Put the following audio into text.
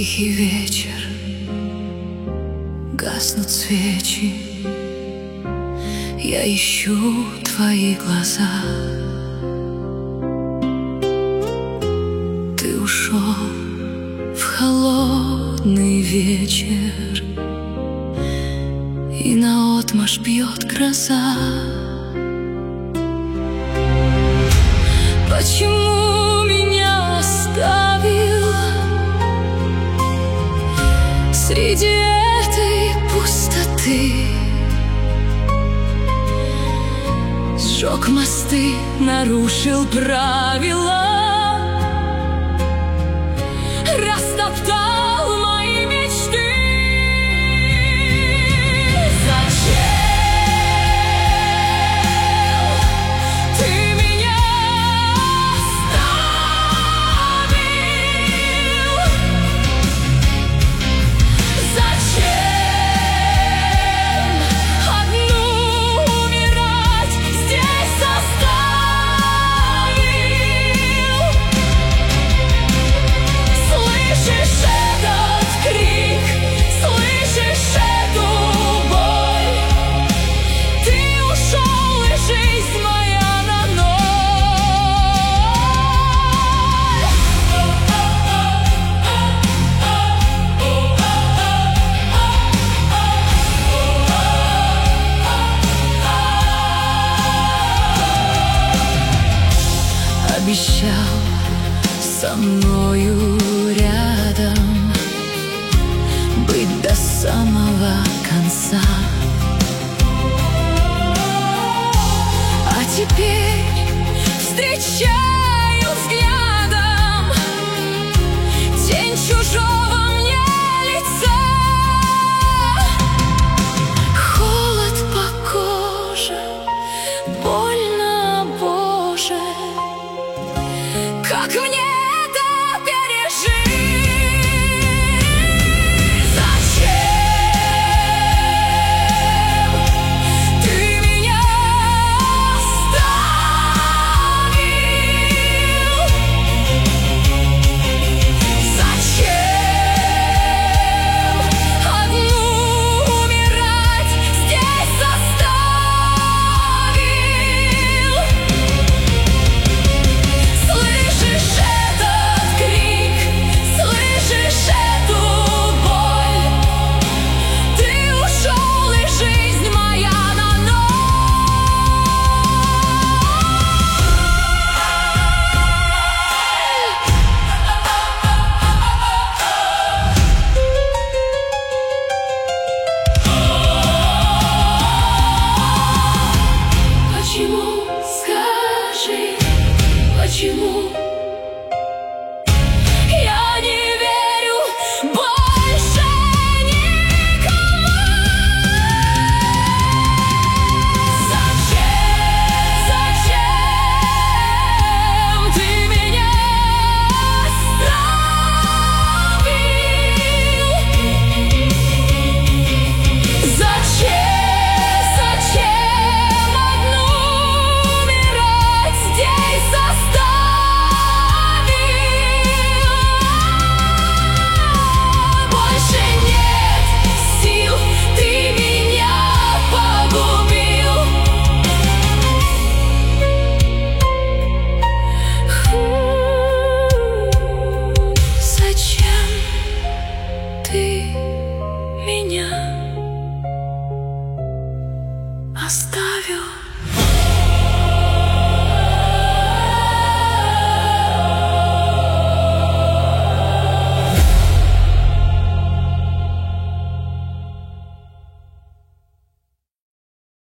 Тихий вечер, гаснут свечи, я ищу твои глаза. Ты ушел в холодный вечер, и наотмашь бьет гроза. Почему меня оставил среди этой пустоты? Сжег мосты, нарушил правила, растоптал мои мечты. Зачем ты меня оставил? Зачем одну умирать здесь оставил? Слышишь этот крик, слышишь эту боль? Ты ушел, и жизнь моя на ноль. Обещал со мной